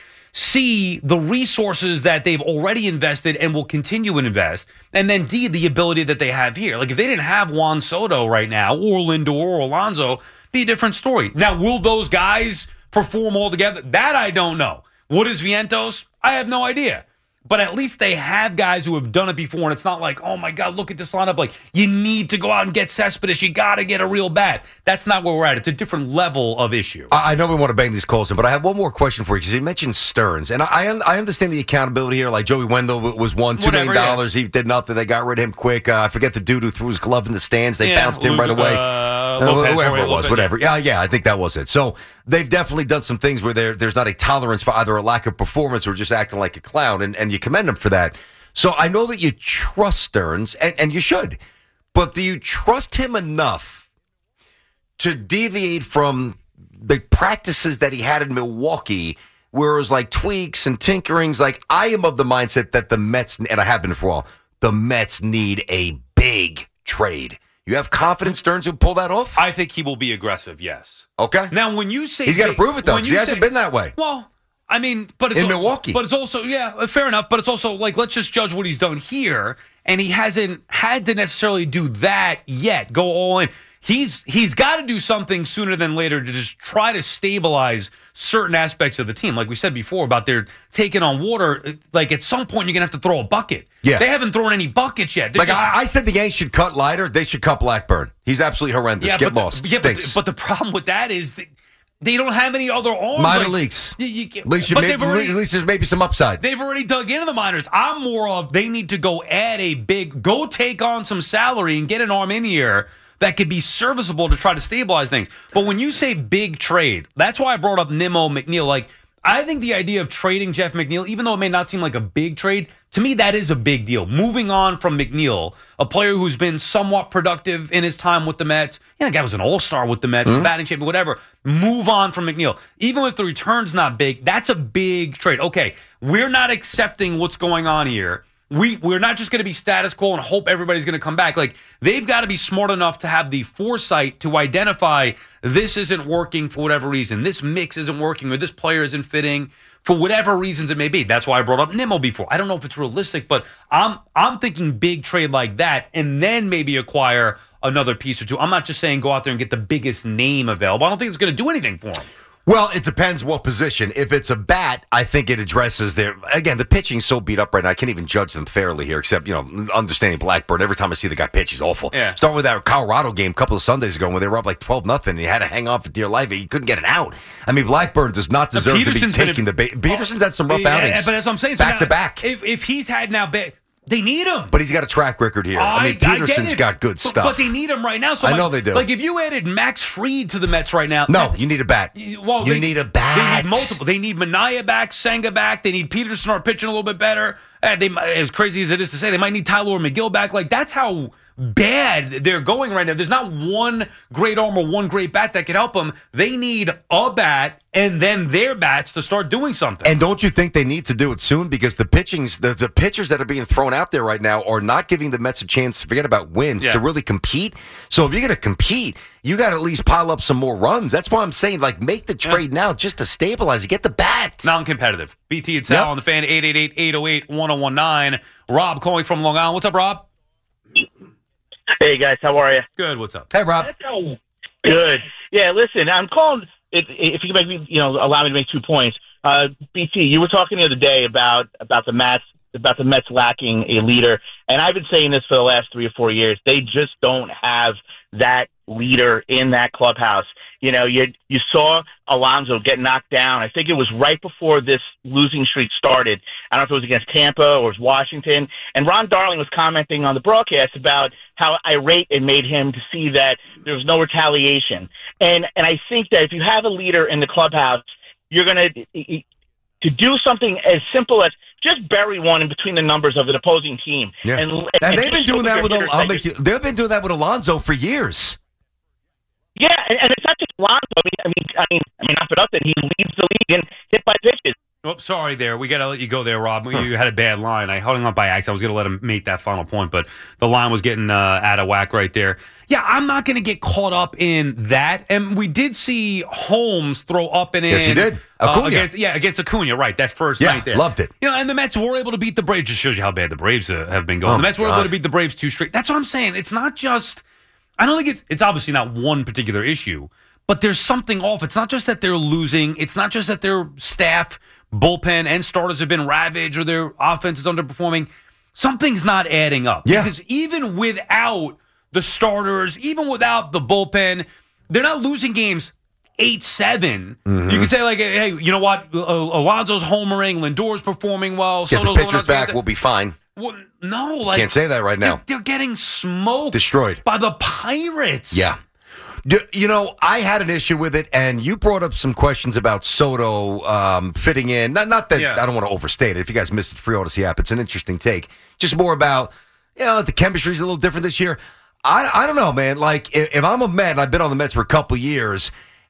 C, the resources that they've already invested and will continue to invest. And then D, the ability that they have here. Like, if they didn't have Juan Soto right now, or Lindor, or Alonso, be a different story. Now, will those guys perform all together? That I don't know. What is Vientos? I have no idea. But at least they have guys who have done it before, and it's not like, oh, my God, look at this lineup. Like, you need to go out and get Cespedes. You got to get a real bat. That's not where we're at. It's a different level of issue. I know we want to bang these calls in, but I have one more question for you because you mentioned Stearns. And I I understand the accountability here. Like, Joey Wendell was one, two Whatever, million dollars. yeah. He did nothing. They got rid of him quick. Uh, I forget the dude who threw his glove in the stands. They Yeah, bounced him Luke, right away. Uh, Uh, Lopez, whoever Jorge it was, Lopez, whatever. Yeah. yeah, yeah, I think that was it. So they've definitely done some things where there there's not a tolerance for either a lack of performance or just acting like a clown, and, and you commend them for that. So I know that you trust Stearns, and, and you should, but do you trust him enough to deviate from the practices that he had in Milwaukee where it was like tweaks and tinkerings. Like, I am of the mindset that the Mets, and I have been for a while, the Mets need a big trade. You have confidence Stearns will pull that off? I think he will be aggressive, yes. Okay. Now, when you say... He's got to prove it, though, when because he you hasn't say- been that way. Well... I mean, but it's in al- Milwaukee. But it's also, yeah, fair enough. But it's also like, let's just judge what he's done here, and he hasn't had to necessarily do that yet. Go all in. He's he's got to do something sooner than later to just try to stabilize certain aspects of the team. Like we said before about their taking on water. Like at some point, you're gonna have to throw a bucket. Yeah, they haven't thrown any buckets yet. They're like just, I, I said, the Yankees should cut Leiter. They should cut Blackburn. He's absolutely horrendous. yeah, Get but lost. The, yeah, Stinks. but, the, but the problem with that is that they don't have any other arms. Minor like, leagues. You, you, at, least you but may, they've already, at least there's maybe some upside. They've already dug into the minors. I'm more of they need to go add a big, go take on some salary and get an arm in here that could be serviceable to try to stabilize things. But when you say big trade, that's why I brought up Nimmo McNeil. Like, I think the idea of trading Jeff McNeil, even though it may not seem like a big trade, to me that is a big deal. Moving on from McNeil, a player who's been somewhat productive in his time with the Mets. Yeah, the guy was an all-star with the Mets, mm-hmm. batting shape, whatever. Move on from McNeil. Even if the return's not big, that's a big trade. Okay, we're not accepting what's going on here. We, we're not just going to be status quo and hope everybody's going to come back. Like, they've got to be smart enough to have the foresight to identify this isn't working for whatever reason. This mix isn't working or this player isn't fitting for whatever reasons it may be. That's why I brought up Nimmo before. I don't know if it's realistic, but I'm I'm thinking big trade like that and then maybe acquire another piece or two. I'm not just saying go out there and get the biggest name available. I don't think it's going to do anything for him. Well, it depends what position. If it's a bat, I think it addresses their... Again, the pitching's so beat up right now, I can't even judge them fairly here, except, you know, understanding Blackburn. Every time I see the guy pitch, he's awful. Yeah. Start with that Colorado game a couple of Sundays ago when they were up like twelve nothing, and he had to hang on for dear life. He couldn't get it out. I mean, Blackburn does not deserve to be taking the... Ba- Peterson's had some rough yeah, outings. But that's what I'm saying. So back now, to back. If, if he's had now... Ba- They need him. But he's got a track record here. I, I mean, Peterson's got good but, stuff. But they need him right now. So I like, know they do. Like, if you added Max Fried to the Mets right now. No, that, you need a bat. Well, you they, need a bat. They need multiple. They need Minaya back, Senga back. They need Peterson or pitching a little bit better. Uh, they, as crazy as it is to say, they might need Tyler McGill back. Like, that's how bad they're going right now. There's not one great arm or one great bat that could help them. They need a bat and then their bats to start doing something. And don't you think they need to do it soon? Because the pitchings, the, the pitchers that are being thrown out there right now are not giving the Mets a chance to forget about win, yeah. to really compete. So if you're going to compete, you got to at least pile up some more runs. That's why I'm saying, like, make the trade yeah. now just to stabilize it. Get the bat. Non-competitive. B T and Sal yep. on the Fan, eight eight eight, eight oh eight, one oh one nine. Rob calling from Long Island. What's up, Rob? Hey, guys. How are you? Good. What's up? Hey, Rob. Good. Yeah, listen, I'm calling, if, if you can make me, you know, allow me to make two points. Uh, B T, you were talking the other day about, about the Mets, about the Mets lacking a leader, and I've been saying this for the last three or four years. They just don't have that leader in that clubhouse. You know, you you saw Alonso get knocked down. I think it was right before this losing streak started. I don't know if it was against Tampa or it was Washington. And Ron Darling was commenting on the broadcast about how irate it made him to see that there was no retaliation. And and I think that if you have a leader in the clubhouse, you're going to to do something as simple as just bury one in between the numbers of an opposing team. Yeah. And, and, and they've been doing that with Al- I'll make you, they've been doing that with Alonso for years. Yeah, and, and it's not just Alonso. I mean, I mean, I mean, I mean, not for nothing. He leads the league in hit by pitches. Oh, sorry there. We got to let you go there, Rob. You had a bad line. I hung up by accident. I was going to let him make that final point, but the line was getting uh, out of whack right there. Yeah, I'm not going to get caught up in that. And we did see Holmes throw up and in. Yes, he did. Acuna. Uh, against, yeah, against Acuna, right, that first yeah, night there. Loved it. You know, and the Mets were able to beat the Braves. Just shows you how bad the Braves uh, have been going. Oh the Mets were God. able to beat the Braves two straight. That's what I'm saying. It's not just, I don't think it's, it's obviously not one particular issue, but there's something off. It's not just that they're losing. It's not just that their staff, bullpen, and starters have been ravaged or their offense is underperforming. Something's not adding up. Yeah. Because even without the starters, even without the bullpen, they're not losing games eight seven. Mm-hmm. You could say, like, hey, you know what? Alonso's homering. Lindor's performing well. Get Soto's the pitchers back. We'll be fine. Well, no. like Can't say that right now. They're, they're getting smoked. Destroyed. By the Pirates. Yeah. You know, I had an issue with it, and you brought up some questions about Soto um, fitting in. Not, not that yeah. I don't want to overstate it. If you guys missed it, Free Odyssey app, it's an interesting take. Just more about, you know, the chemistry's a little different this year. I, I don't know, man. Like, if, if I'm a Met, and I've been on the Mets for a couple years,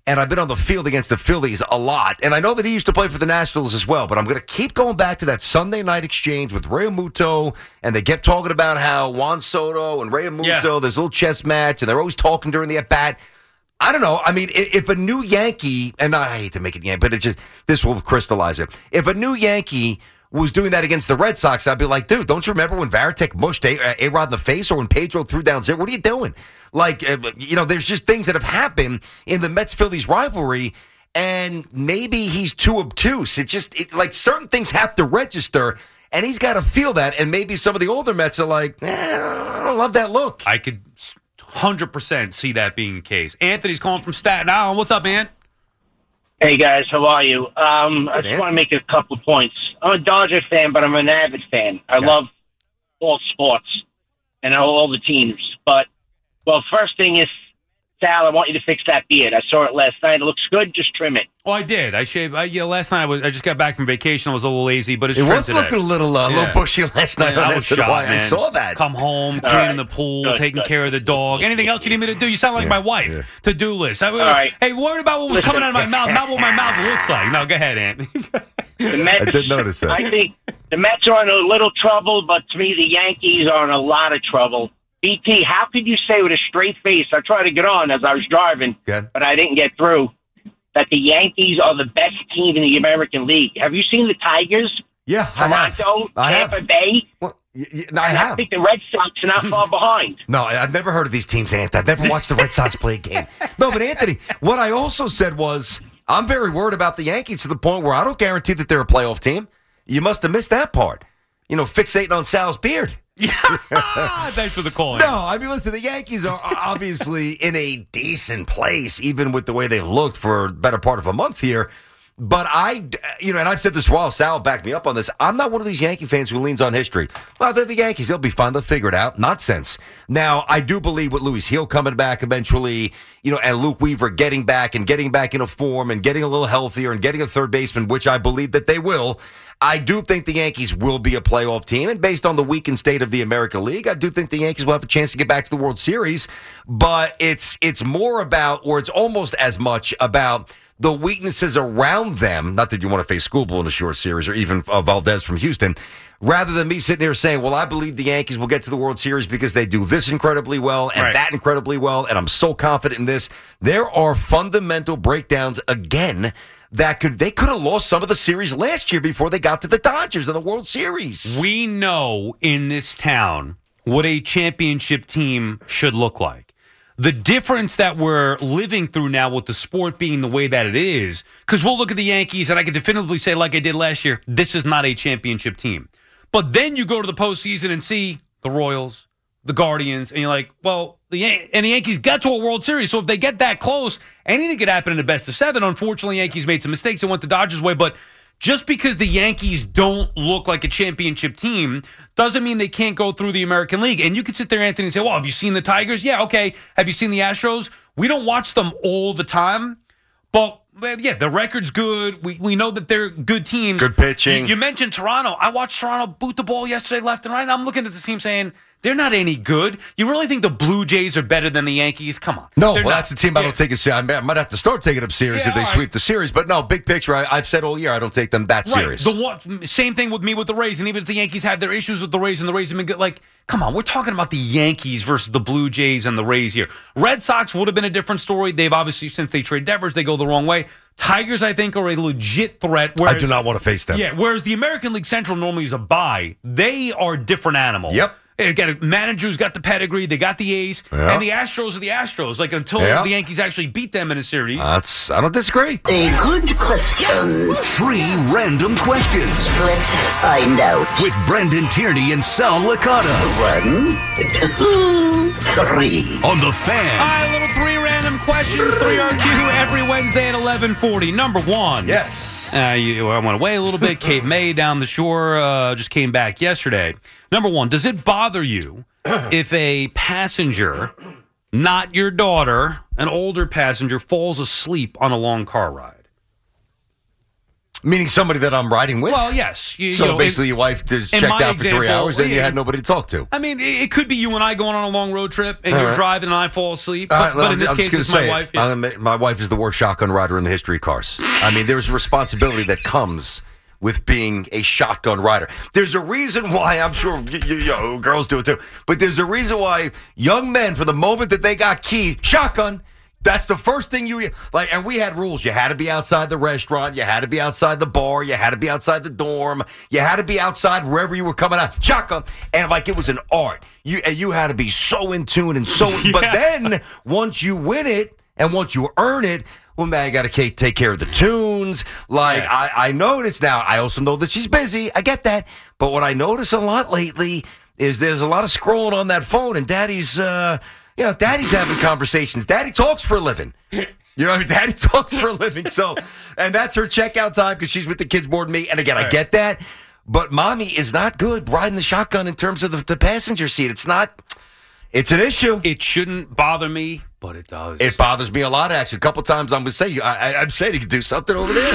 and I've been on the field against the Phillies a lot. And I know that he used to play for the Nationals as well, but I'm going to keep going back to that Sunday night exchange with Realmuto, and they kept talking about how Juan Soto and Realmuto, Yeah. this little chess match, and they're always talking during the at-bat. I don't know. I mean, i- if a new Yankee, and I hate to make it Yankee, but it just, this will crystallize it. If a new Yankee was doing that against the Red Sox, I'd be like, dude, don't you remember when Varitek mushed A- A-Rod in the face or when Pedro threw down zero? What are you doing? Like, uh, you know, there's just things that have happened in the Mets-Phillies rivalry, and maybe he's too obtuse. It just, it, like, certain things have to register, and he's got to feel that, and maybe some of the older Mets are like, eh, I don't love that look. I could one hundred percent see that being the case. Anthony's calling from Staten Island. What's up, Ant? Hey guys, how are you? Um, I Hey, just man. want to make a couple of points. I'm a Dodger fan, but I'm an avid fan. I Yeah. love all sports and all the teams. But, well, first thing is, Sal, I want you to fix that beard. I saw it last night. It looks good. Just trim it. Oh, I did. I shaved. I, yeah, last night I was. I just got back from vacation. I was a little lazy, but it's It trimmed was today. looking a little, uh, Yeah. little bushy last night Man, on I was S N Y. shocked, I man. saw that. Come home, All cleaning right. the pool, Good, taking good. care of the dog. Anything else you need me to do? You sound like my wife. yeah. To-do list. I, right. Hey, worried about what was Listen. coming out of my mouth, not what my mouth looks like. No, go ahead, Ant. The Mets, I did notice that. I think the Mets are in a little trouble, but to me, the Yankees are in a lot of trouble. B T, how could you say with a straight face, I tried to get on as I was driving, Good. but I didn't get through, that the Yankees are the best team in the American League? Have you seen the Tigers? Yeah, I have. Toronto, I have. Tampa Bay? Well, y- y- no, I And I have. think the Red Sox are not far behind. No, I- I've never heard of these teams, Ant. I've never watched the Red Sox play a game. No, but Anthony, what I also said was I'm very worried about the Yankees to the point where I don't guarantee that they're a playoff team. You must have missed that part. You know, fixating on Sal's beard. Thanks for the call. Ant. No, I mean, listen, the Yankees are are obviously in a decent place, even with the way they've looked for the better part of a month here. But I, you know, and I've said this for a while, Sal backed me up on this. I'm not one of these Yankee fans who leans on history. Well, they're the Yankees. They'll be fine. They'll figure it out. Nonsense. Now, I do believe with Luis Hill coming back eventually, you know, and Luke Weaver getting back and getting back into form and getting a little healthier and getting a third baseman, which I believe that they will. I do think the Yankees will be a playoff team. And based on the weakened state of the American League, I do think the Yankees will have a chance to get back to the World Series. But it's it's more about, or it's almost as much about the weaknesses around them. Not that you want to face Schoolboy in a short series or even uh, Valdez from Houston. Rather than me sitting here saying, well, I believe the Yankees will get to the World Series because they do this incredibly well and Right. that incredibly well, and I'm so confident in this. There are fundamental breakdowns again that could they could have lost some of the series last year before they got to the Dodgers in the World Series. We know in this town what a championship team should look like. The difference that we're living through now with the sport being the way that it is, because we'll look at the Yankees and I can definitively say, like I did last year, this is not a championship team. But then you go to the postseason and see the Royals, the Guardians, and you're like, well, the Yan- and the Yankees got to a World Series. So if they get that close, anything could happen in the best of seven. Unfortunately, Yankees made some mistakes and went the Dodgers' way. But just because the Yankees don't look like a championship team doesn't mean they can't go through the American League. And you could sit there, Anthony, and say, well, have you seen the Tigers? Yeah, okay. Have you seen the Astros? We don't watch them all the time. But, well, yeah, the record's good. We we know that they're good teams. Good pitching. You, you mentioned Toronto. I watched Toronto boot the ball yesterday left and right, and I'm looking at the team saying, they're not any good. You really think the Blue Jays are better than the Yankees? Come on. No, They're well, not. that's the team I Yeah. don't take it serious. I might have to start taking them serious Yeah, if they all right. sweep the series. But no, big picture, I, I've said all year I don't take them that Right. serious. The one, same thing with me with the Rays. And even if the Yankees had their issues with the Rays and the Rays have been good, like, come on, we're talking about the Yankees versus the Blue Jays and the Rays here. Red Sox would have been a different story. They've obviously, since they trade Devers, they go the wrong way. Tigers, I think, are a legit threat. I Whereas, do not want to face them. Yeah, whereas the American League Central normally is a bye. They are a different animal. Yep. They got a manager who's got the pedigree. They got the ace. Yeah. And the Astros are the Astros. Like, until Yeah. the Yankees actually beat them in a series. That's I don't disagree. A good question. Three random questions Let's find out. with Brendan Tierney and Sal Licata One, two, three. on The All Fan. right, little three random questions, three R Q every Wednesday at eleven forty. Number one. Yes. Uh, you, I went away a little bit. Cape May down the shore uh, just came back yesterday. Number one, does it bother you if a passenger, not your daughter, an older passenger, falls asleep on a long car ride? Meaning somebody that I'm riding with? Well, yes. You, so you know, basically in, your wife just in checked my out for three example, hours and you yeah, had nobody to talk to. I mean, it, it could be you and I going on a long road trip and All you're right. driving and I fall asleep. All But, right, but I'm, in this I'm case, just it's going to my say wife. it. Yeah. I'm gonna- my wife is the worst shotgun rider in the history of cars. I mean, there's a responsibility that comes with being a shotgun rider. There's a reason why, I'm sure you, you, you know, girls do it too, but there's a reason why young men, from the moment that they got key, shotgun, that's the first thing you, like, and we had rules. You had to be outside the restaurant. You had to be outside the bar. You had to be outside the dorm. You had to be outside wherever you were coming out. Shotgun. And like it was an art. You, and you had to be so in tune and so, Yeah. but then once you win it and once you earn it, well, now you got to take care of the tunes. Like, Yeah. I, I notice now, I also know that she's busy. I get that. But what I notice a lot lately is there's a lot of scrolling on that phone, and daddy's, uh, you know, daddy's having conversations. Daddy talks for a living. You know, daddy talks for a living. So, and that's her checkout time because she's with the kids more than me. And again, I get that. But mommy is not good riding the shotgun in terms of the, the passenger seat. It's not, it's an issue. It shouldn't bother me, but it does. It bothers me a lot, actually. A couple times I'm going to say, I, I, I'm saying you could do something over there.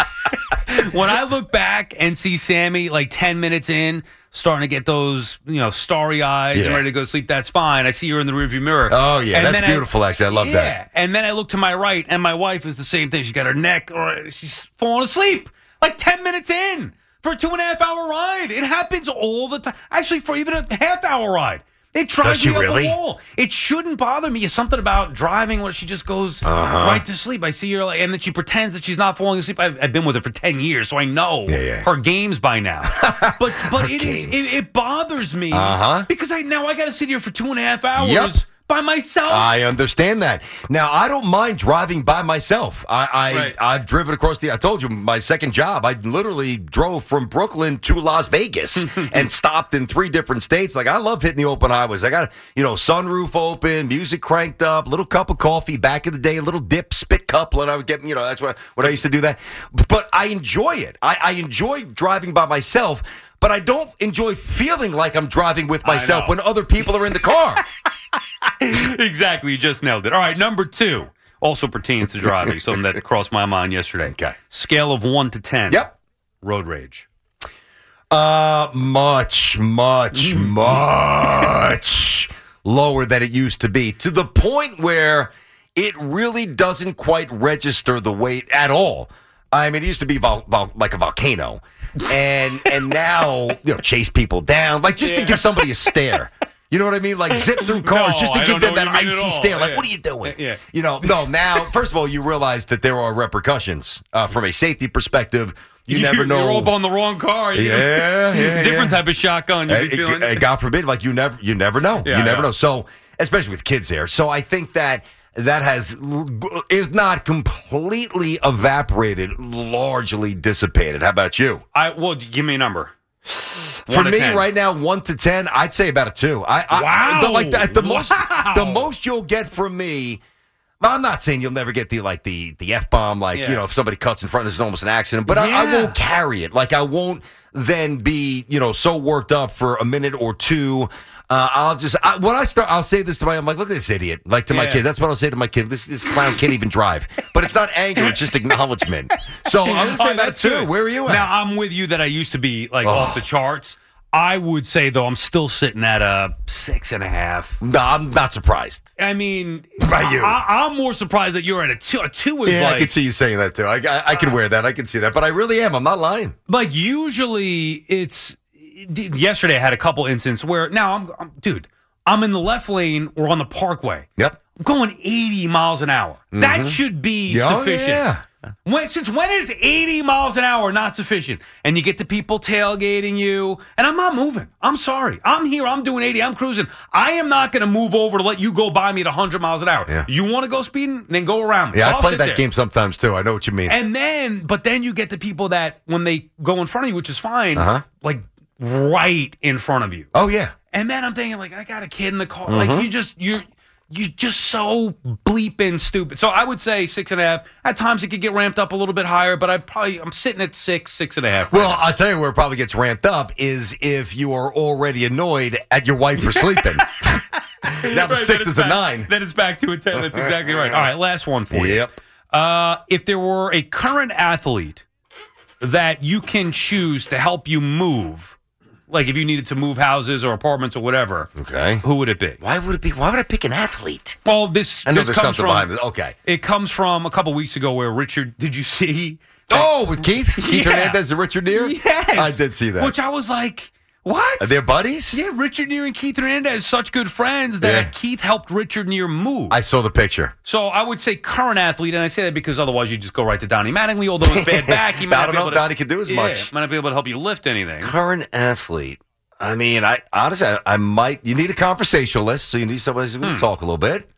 When I look back and see Sammy like ten minutes in, starting to get those, you know, starry eyes Yeah. and ready to go to sleep, that's fine. I see her in the rearview mirror. Oh, yeah. And That's then I- beautiful, actually. I love yeah. that. And then I look to my right, and my wife is the same thing. She got her neck, or she's falling asleep like ten minutes in for a two and a half hour ride. It happens all the time. Actually, for even a half hour ride. It drives Does she me up really? the wall. It shouldn't bother me. It's something about driving where she just goes Uh-huh. right to sleep. I see her, like, and then she pretends that she's not falling asleep. I've, I've been with her for ten years, so I know Yeah, yeah. her games by now. But but Her it, is, games. it it bothers me Uh-huh. because I now I got to sit here for two and a half hours Yep. by myself. I understand that. Now, I don't mind driving by myself. I, I Right. I've driven across the. I told you my second job. I literally drove from Brooklyn to Las Vegas and stopped in three different states. Like, I love hitting the open highways. I got you know sunroof open, music cranked up, little cup of coffee. Back in the day, a little dip spit cup. And I would get you know that's what what I used to do that. But I enjoy it. I, I enjoy driving by myself. But I don't enjoy feeling like I'm driving with I myself know. when other people are in the car. Exactly. You just nailed it. All right, number two also pertains to driving, something that crossed my mind yesterday. Okay. Scale of one to ten. Yep. Road rage. Uh, much, much, much lower than it used to be, to the point where it really doesn't quite register the weight at all. I mean, it used to be vol- vol- like a volcano, and and now you know chase people down, like just to Yeah. give somebody a stare. You know what I mean? Like zip through cars No, just to I give don't them know that what you mean at icy all. stare. Like, Yeah. what are you doing? Yeah. You know, no. Now, first of all, you realize that there are repercussions uh, from a safety perspective. You, never know. You're up on the wrong car. You- Yeah, yeah, Different yeah. type of shotgun you'd be Uh, feeling. uh, God forbid, like you never, you never know. Yeah, you never yeah. know. So, especially with kids there. So, I think that that has is not completely evaporated, largely dissipated. How about you? I well, give me a number. For One to me, ten. right now, one to ten, I'd say about a two. I, I Wow. the, like the, the most, Wow. the most you'll get from me. I'm not saying you'll never get the like the the f bomb, like Yeah. you know, if somebody cuts in front, it's almost an accident. But I, I Yeah. won't carry it. Like I won't then be you know so worked up for a minute or two. Uh, I'll just I, when I start, I'll say this to my. I'm like, look at this idiot. Like to my Yeah. kids, that's what I'll say to my kid. This this clown can't even drive. But it's not anger; it's just acknowledgement. So I'm gonna say Oh, about a that's two. good. Where are you at? Now I'm with you that I used to be like Oh. off the charts. I would say though I'm still sitting at a six and a half. no, I'm not surprised. I mean, By you. I, I'm more surprised that you're at a two. A two is Yeah, like I can see you saying that too. I, I, I can wear that. I can see that. But I really am. I'm not lying. like usually it's. Yesterday I had a couple instances where now I'm, I'm dude. I'm in the left lane or on the parkway. Yep. I'm going eighty miles an hour. That should be Oh, sufficient. yeah. When, since when is eighty miles an hour not sufficient? And you get the people tailgating you, and I'm not moving. I'm sorry. I'm here. I'm doing eighty. I'm cruising. I am not going to move over to let you go by me at one hundred miles an hour. Yeah. You want to go speeding? Then go around me. Yeah, So I I'll play sit that there. game sometimes too. I know what you mean. And then, but then you get the people that when they go in front of you, which is fine, Uh-huh. like right in front of you. oh yeah. And then I'm thinking, like, I got a kid in the car. Mm-hmm. Like, you just, you're, you're just so bleeping stupid. So I would say six and a half. At times it could get ramped up a little bit higher, but I probably, I'm sitting at six, six and a half. Well, I'll tell you where it probably gets ramped up is if you are already annoyed at your wife for sleeping. now the Right, then six it's is a back- nine. Then it's back to a ten. That's exactly right. All right, last one for you. Yep. Uh, if there were a current athlete that you can choose to help you move, like if you needed to move houses or apartments or whatever, okay, who would it be? Why would it be? Why would I pick an athlete? Well, this I know this there's comes something from, behind this. Okay, it comes from a couple weeks ago where Richard. Did you see? Oh, with Keith, Keith Yeah. Hernandez and Richard Neer. Yes, I did see that. Which I was like, what? Are they buddies? Yeah, Richard Neer and Keith Hernandez, such good friends that Yeah. Keith helped Richard Neer move. I saw the picture. So I would say current athlete, and I say that because otherwise you just go right to Donnie Mattingly. Although it's bad back, he might I not don't be know able if to, Donnie can do as yeah, much. might not be able to help you lift anything. Current athlete. I mean, I honestly, I, I might. You need a conversationalist, so you need somebody who's going to Hmm. talk a little bit.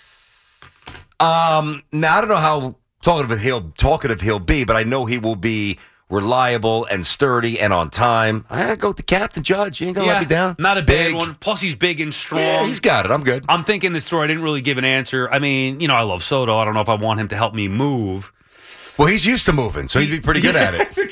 Um, now I don't know how talkative he'll talkative he'll be, but I know he will be reliable and sturdy and on time. I gotta go with the captain, Judge. You ain't gonna Yeah, let me down. not a Big. bad one. Plus, he's big and strong. Yeah, he's got it. I'm good. I'm thinking this story. I didn't really give an answer. I mean, you know, I love Soto. I don't know if I want him to help me move. Well, he's used to moving, so he'd be pretty good at it.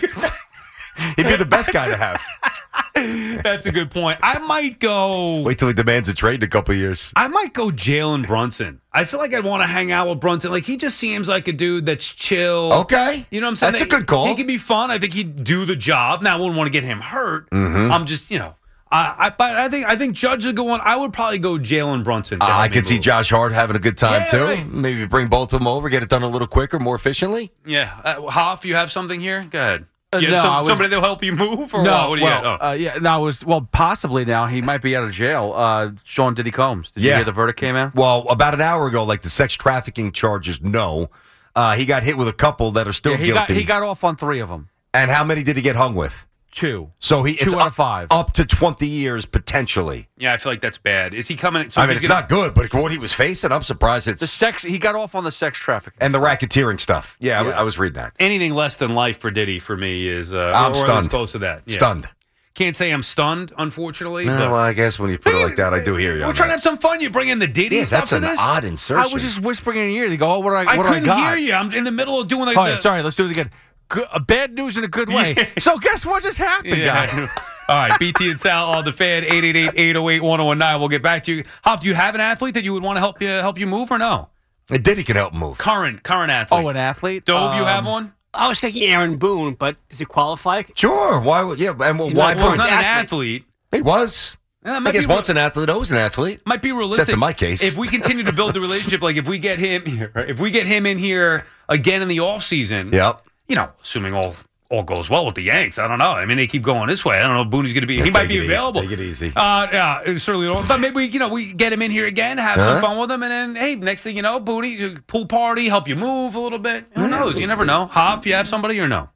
He'd be the best guy to have. That's a good point. I might go. Wait till he demands a trade in a couple of years. I might go Jalen Brunson. I feel like I'd want to hang out with Brunson. Like, he just seems like a dude that's chill. Okay. You know what I'm saying? That's a good call. He could be fun. I think he'd do the job. Now, I wouldn't want to get him hurt. Mhm. I'm just, you know. I, I, but I think I think Judge is a good one. I would probably go Jalen Brunson. to Uh, help I me could see move. Josh Hart having a good time, Yeah, too. right. Maybe bring both of them over, get it done a little quicker, more efficiently. Yeah. Uh, Hoff, you have something here? Go ahead. Uh, You have no, some- I was- somebody that'll help you move? Or no, what? What do you well, got? Oh. uh, yeah, no, it was well, possibly now he might be out of jail. Uh, Sean Diddy Combs. Did you Yeah. hear the verdict came out? Well, about an hour ago, like the sex trafficking charges, no. Uh, he got hit with a couple that are still Yeah, he guilty. got he got off on three of them. and how many did he get hung with? Two. So he Two it's out up, of five. up to twenty years potentially. Yeah, I feel like that's bad. Is he coming? So I mean, he's it's gonna- not good, but what he was facing, I'm surprised it's The sex he got off on the sex trafficking. and the racketeering stuff. Yeah, I w- Yeah. I, was reading that. Anything less than life for Diddy for me is uh, I'm or, or stunned. close to that. Yeah. Stunned. Can't say I'm stunned, unfortunately. No, but well, I guess when you put it like that, I do hear you. we're on trying to that. have some fun. You bring in the Diddy Yeah, stuff that's to an this. odd insertion. I was just whispering in your ear. They go, "Oh, what do I? I What do couldn't I got?" hear you. I'm in the middle of doing like All the, right, sorry. Let's do it again. Good, uh, bad news in a good way. So guess what just happened, Yeah. guys? All right, B T and Sal on the Fan, eight eight eight, eight oh eight, one oh one nine. We'll get back to you. Hoff, do you have an athlete that you would want to help you help you move or no? And Diddy can help move. Current current athlete. Oh, an athlete? Dove, you Um, have one? I was thinking Aaron Boone, but does he qualify? Sure. Why? would- Yeah. And Well, why? well, he's Boone? not an athlete. He was. Yeah, that I might guess be once an athlete, always an athlete. Might be realistic. Except in my case. If we continue to build the relationship, like if we get him here, if we get him in here again in the offseason, Yep. you know, assuming all all goes well with the Yanks, I don't know. I mean, they keep going this way. I don't know if Booney's going to be. Yeah, he might take be it easy. available. Take it easy. Uh, yeah, it certainly don't. But maybe we, you know, we get him in here again, have Huh? some fun with him, and then hey, next thing you know, Booney pool party, help you move a little bit. Who knows? You never know. Hoff, you have somebody or no?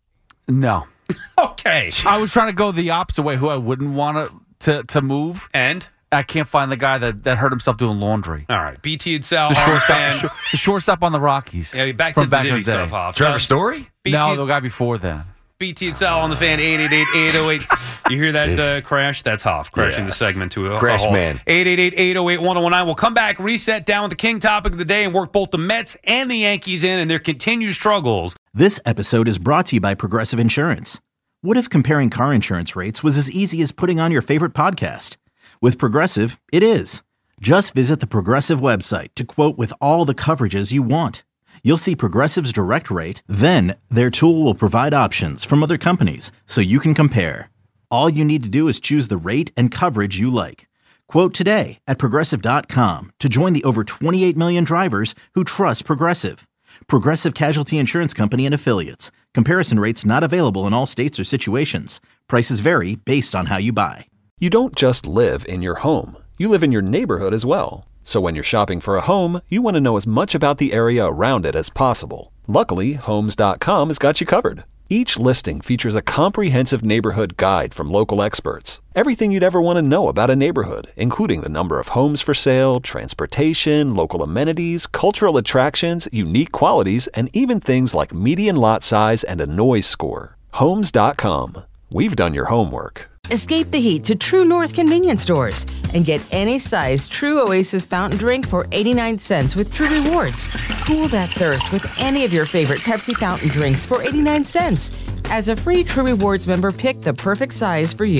No. Okay. I was trying to go the opposite way. Who I wouldn't want to to to move, and I can't find the guy that, that hurt himself doing laundry. All right, B T and Sal, The Hall of shortstop, Fame. the short- the shortstop on the Rockies. Yeah, back from to the back in Diddy the day. stuff, Hoff. Trevor Uh, Story? B T No, the guy before then. B T and Sal on the Fan, eight eight eight, eight oh eight. You hear that uh, crash? That's Hoff crashing Yes. the segment to a, Crash a halt. man. eight eight eight, eight oh eight, one oh one nine. We'll come back, reset down with the king topic of the day, and work both the Mets and the Yankees in and their continued struggles. This episode is brought to you by Progressive Insurance. What if comparing car insurance rates was as easy as putting on your favorite podcast? With Progressive, it is. Just visit the Progressive website to quote with all the coverages you want. You'll see Progressive's direct rate, then their tool will provide options from other companies so you can compare. All you need to do is choose the rate and coverage you like. Quote today at Progressive dot com to join the over twenty-eight million drivers who trust Progressive. Progressive Casualty Insurance Company and Affiliates. Comparison rates not available in all states or situations. Prices vary based on how you buy. You don't just live in your home. You live in your neighborhood as well. So when you're shopping for a home, you want to know as much about the area around it as possible. Luckily, Homes dot com has got you covered. Each listing features a comprehensive neighborhood guide from local experts. Everything you'd ever want to know about a neighborhood, including the number of homes for sale, transportation, local amenities, cultural attractions, unique qualities, and even things like median lot size and a noise score. Homes dot com. We've done your homework. Escape the heat to True North convenience stores and get any size True Oasis fountain drink for eighty-nine cents with True Rewards. Cool that thirst with any of your favorite Pepsi fountain drinks for eighty-nine cents. As a free True Rewards member, pick the perfect size for you.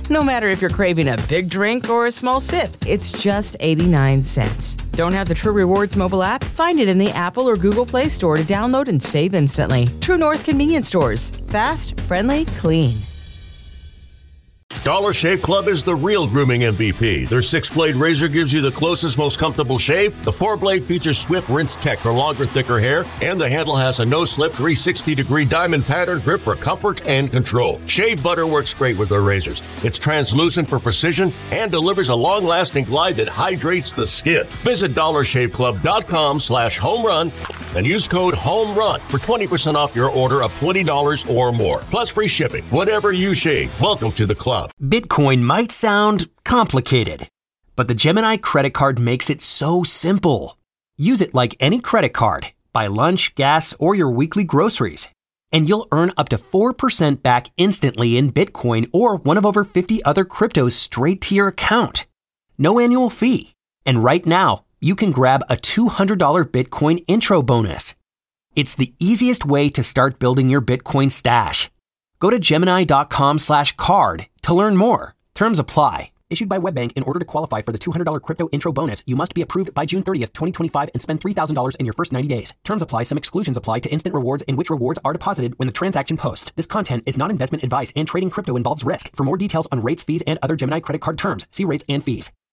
No matter if you're craving a big drink or a small sip, it's just eighty-nine cents. Don't have the True Rewards mobile app? Find it in the Apple or Google Play Store to download and save instantly. True North Convenience Stores. Fast, friendly, clean. Dollar Shave Club is the real grooming M V P. Their six-blade razor gives you the closest, most comfortable shave. The four-blade features Swift Rinse Tech for longer, thicker hair. And the handle has a no-slip three sixty degree diamond pattern grip for comfort and control. Shave butter works great with their razors. It's translucent for precision and delivers a long-lasting glide that hydrates the skin. Visit dollar shave club dot com slash home run and use code HOMERUN for twenty percent off your order of twenty dollars or more. Plus free shipping. Whatever you shave, welcome to the club. Bitcoin might sound complicated, but the Gemini credit card makes it so simple. Use it like any credit card. Buy lunch, gas, or your weekly groceries, and you'll earn up to four percent back instantly in Bitcoin or one of over fifty other cryptos straight to your account. No annual fee. And right now, you can grab a two hundred dollars Bitcoin intro bonus. It's the easiest way to start building your Bitcoin stash. Go to Gemini.com slash card to learn more. Terms apply. Issued by WebBank. In order to qualify for the two hundred dollars crypto intro bonus, you must be approved by June thirtieth, twenty twenty-five and spend three thousand dollars in your first ninety days. Terms apply. Some exclusions apply to instant rewards in which rewards are deposited when the transaction posts. This content is not investment advice and trading crypto involves risk. For more details on rates, fees, and other Gemini credit card terms, see rates and fees.